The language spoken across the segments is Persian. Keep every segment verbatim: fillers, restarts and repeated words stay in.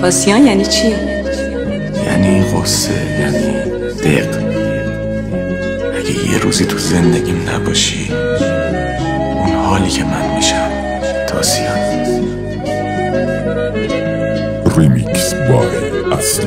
آسیان یعنی چی؟ یعنی غصه، یعنی دق. اگه یه روزی تو زندگیم نباشی، اون حالی که من میشم آسیان. ریمیکس بای اصل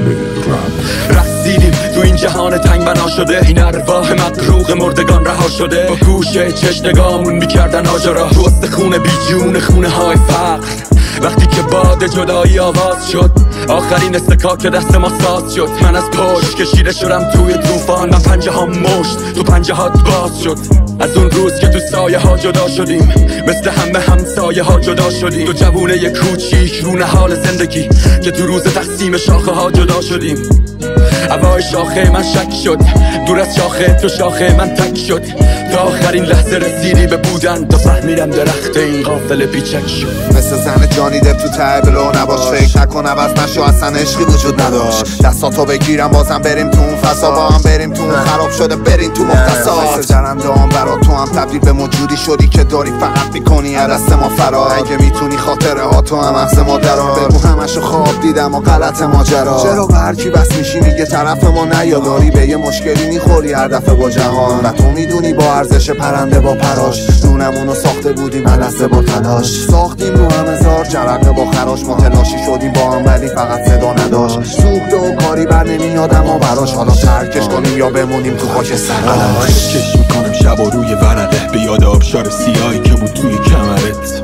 رپ. رسیدیم تو این جهان تنگ بنا شده، این ارواح مقروق مردگان رها شده. با گوشه چشنگامون میکردن آجرا، تو استخونه بی جون خونه های فقر. وقتی که باد جدایی آواز شد، آخرین استکاک دست ما ساز شد. من از پشت کشیده شدم توی طوفان، من پنجه ها مشت تو پنجه هات باز شد. از اون روز که تو سایه ها جدا شدیم، مثل همه همسایه ها جدا شدیم. دو جوونه ی کوچیک رو حال زندگی که تو روز تقسیم شاخه ها جدا شدیم. هوای شاخه من شک شد، دور از شاخه تو شاخه من تک شد. تا آخرین لحظه رسیدی به بودن، تا فهمیدم درخت این قافله بیچک شد. مثل زن جانی دپ تو ته بلو نباش، فکر نکن عوض نشو، اصلا عشقی وجود نداشت. دستاتو بگیرم بازم بریم تو اون فضا، با هم بریم تو اون خراب شده بریم تو مختصات. مثل جرنده هم برا تو هم تبدیل به موجودی شدی که داری فقط میکنی از دست ما فرار. اگه میتونی خاطره ها تو هم اخذ ما درار، بگو همشو خواب دیدم و غلط ماجرا. چرا به هرکی بس میشی میگه طرف ما نیا، داری به یه مشکلی میخوری هر دفعه با جهان. و تو میدونی با ارزش پرنده با پراش، دونمونو ساخته بودیم علسته با تلاش. ساختیم رو هم هزار جرقه با خراش، ما تلاشی شدیم با هم ولی فقط صدا نداشت. سوخته و کاری بر نمیاد اما براش، حالا ترکش کنیم یا بمونیم تو خاک سراش. کش میکنم شب و روی ورقه، به یاد آبشار سیاهی که بود توی کمرت.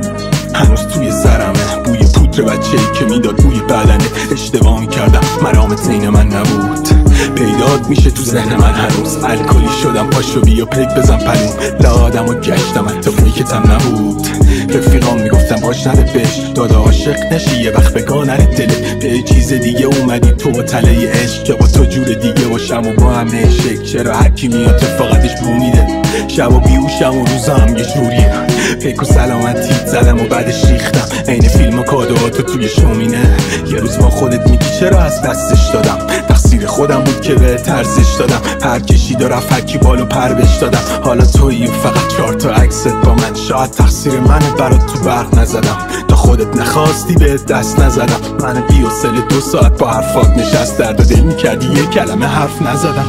هنوز توی سرمه بوی پودر بچه‌ای که میداد بوی بدنه. اشتباه میکردم مرامت زین من نبود، پیدات میشه تو ذهن من هنوز. الکلی شدم پاشو بیا پیک بزن پلوم، لادم و گشتم حتی پیکتم نبود. رفیقام میگفتم باش نره بش، دادا عاشق نشی یه وقت بگاه نره دلت. به چیز دیگه اومدی تو با تله عشق، که با تو جور دیگه باشم و با هم نشک. چرا هرکی میاد تو فقطش بو میده، شب و بیوشم و روزا هم یه جوریه. پیک و سلامتیت زدم و بعدش ریختم، عین فیلم و کادوهاتو توی شومینه. یه روز با خودت میگی چرا از دستش دادم، تقصیر خودم بود که به ترزش دادم. پر کشید و رفت هرکی بالو پر بش دادم. حالا تویی و فقط چهار تا عکست با من، شاید تقصیر منه برات تو برق نزدم. تا خودت نخواستی به دست نزدم، من بی‌حوصله دو ساعت با حرفات نشست، درد دل میکردی یه کلمه حرف نزدم.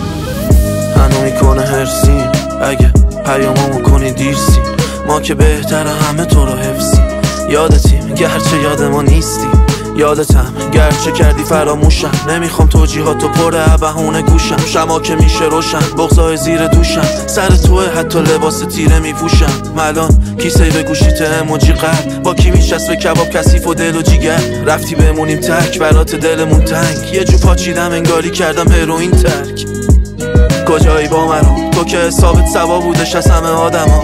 هنو میکنه هرسیم اگه پیاممو کنی دیرسی، ما که بهتر همه تو رو حفظیم. یادتیم گرچه یاد ما نیستی، یادتم گرچه کردی فراموشم. نمیخوام توجیهاتو پر بهونه گوشم، شما که میشه روشن بغضای زیر دوشم. سر توه حتی لباس تیره میپوشم. ملان کیسه به گوشیت اموجی قلب، با کی میشست به کباب کثیف و دل و جیگر. رفتی بمونیم تک برات دلمون تنگ، یه جو پاچیدم انگاری کردم هروئین ترک. کجایی با منو تو که حسابت سوا بودش از همه آدما،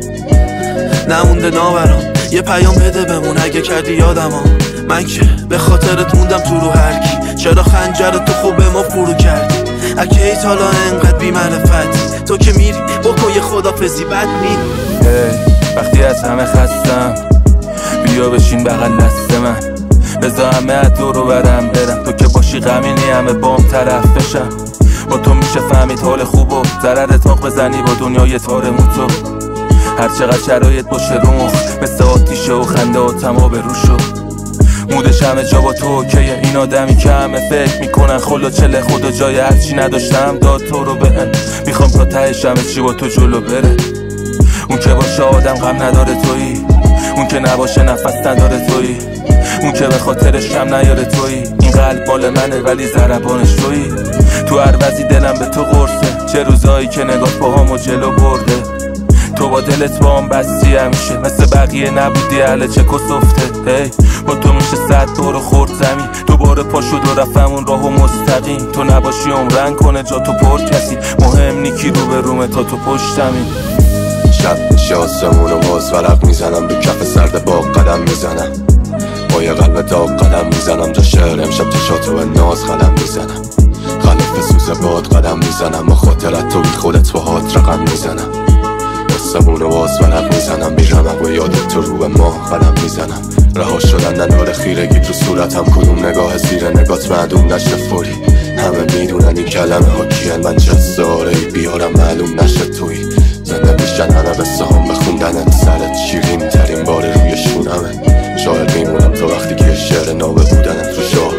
نمونده ناورام. یه پیام بده بمون اگه کردی یادما، من که به خاطرت موندم تو رو هرکی. چرا خنجرت تو خوب به ما فرو کردی، اگه ایت حالا انقدر بی معرفتی. تو که میری بکن یه خدافزی بد میری. hey, وقتی از همه خستم بیا بشین بغل دست من، بذار همه از دورو برم برم. تو که باشی غمینی همه بام طرف بشم. با تو میشه فهمید حال خوب و ضرر تاق بزنی با دنیای تارمون تو. هر چقدر شرایط باشه رو مخ، مثل آتیشه و خنده و تما به رو شو. مودش همه جا با تو اوکیه، این آدمی که همه فکر میکنن خلا چله خدا جای هرچی نداشتم داد تو رو بهم. میخوام تا تهش همه چی با تو جلو بره. اون که باشه آدم غم نداره تویی، اون که نباشه نفس نداره تویی، اون که به خاطرش کم نیاره تویی. این قلب مال منه ولی ضربانش تویی. تو هر وضعی دلم به تو قرصه، چه روزایی که نگاه پاهامو جلو برده. تو با دلت با هم بستی همیشه، مثل بقیه نبودی اهل چک و سفته. هی با تو میشه صد دور خورد زمین، دوباره پا شد و رفتم اون راهو مستقیم. تو نباشی عمرن کنه جا تو پر کسی، مهم نیکی رو به رومه تا تو پشتمی. شب میشه آسمون و باز ورق میزنم، به کف سرد باغ قدم میزنم. با یه قلب داغ قدم میزنم، جا شعر امشب چشاتو به ناز قدم میزنم. خلف سوز باد قدم میزنم، با خاطرت تو بی خودت با هات رقم میزنم. آسمون و باز ورق میزنم، بی رمق و یادت تو رو به ماه قدم میزنم. رها شدن نداره خیرگی تو صورتم، کدوم نگاه زیر نگات معدوم نشه فوری. همه میدونن این کلمه ها کیه، من چه ساره بیارم معلوم نشه توی. زنده میشن همه قصه هم بخوندنت، سرت شیرین ترین بار روی شونمه. شاعر میمونم تا وقتی که شعر نابه بودنت رو شاه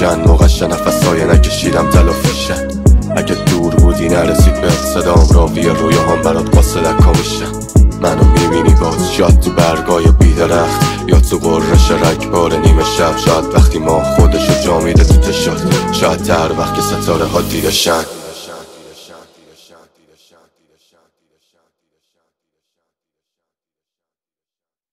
میشن موقعش نفسای نکشیدم تلافیشن اگه دور بودی نرسید به صدام راوی رویاهام برات قاصدکا میشن منو میبینی باز شاید تو برگای بیدرخت یا تو قررش رگبار نیمه شب شاید وقتی ما خودشو جا میده تو تشاد شاید در وقت که ستاره ها دیدشن